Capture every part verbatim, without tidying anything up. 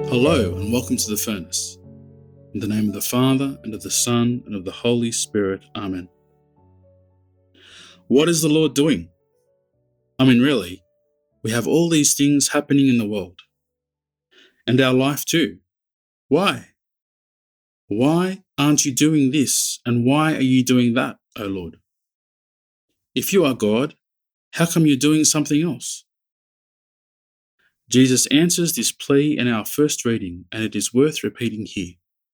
Hello and welcome to the Furnace. In the name of the Father, and of the Son, and of the Holy Spirit. Amen. What is the Lord doing? I mean, really, we have all these things happening in the world. And our life too. Why? Why aren't you doing this, and why are you doing that, O Lord? If you are God, how come you're doing something else? Jesus answers this plea in our first reading, and it is worth repeating here.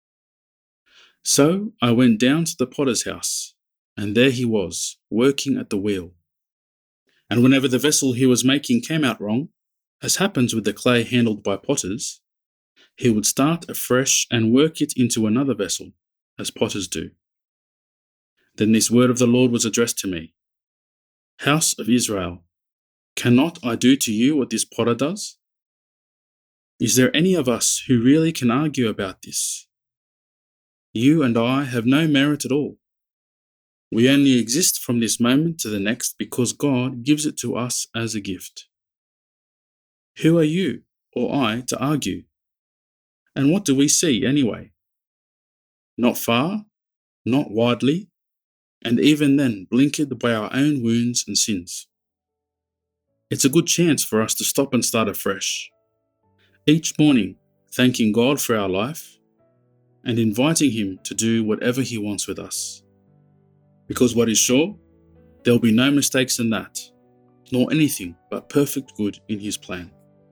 So I went down to the potter's house, and there he was, working at the wheel. And whenever the vessel he was making came out wrong, as happens with the clay handled by potters, he would start afresh and work it into another vessel, as potters do. Then this word of the Lord was addressed to me. House of Israel, cannot I do to you what this potter does? Is there any of us who really can argue about this? You and I have no merit at all. We only exist from this moment to the next because God gives it to us as a gift. Who are you or I to argue? And what do we see anyway? Not far, not widely, and even then blinkered by our own wounds and sins. It's a good chance for us to stop and start afresh. Each morning, thanking God for our life and inviting Him to do whatever He wants with us. Because what is sure, there will be no mistakes in that, nor anything but perfect good in His plan.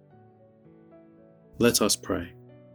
Let us pray.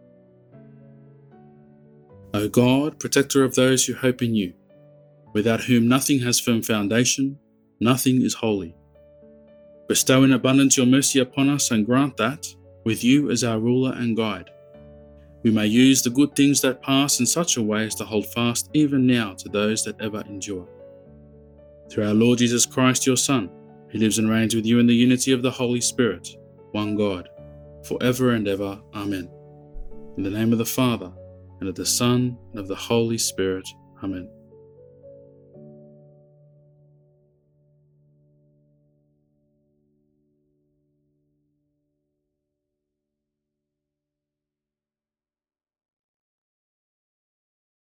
O God, protector of those who hope in you, without whom nothing has firm foundation, nothing is holy. Bestow in abundance your mercy upon us and grant that, with you as our ruler and guide, we may use the good things that pass in such a way as to hold fast even now to those that ever endure. Through our Lord Jesus Christ, your Son, who lives and reigns with you in the unity of the Holy Spirit, one God, for ever and ever. Amen. In the name of the Father, and of the Son, and of the Holy Spirit. Amen.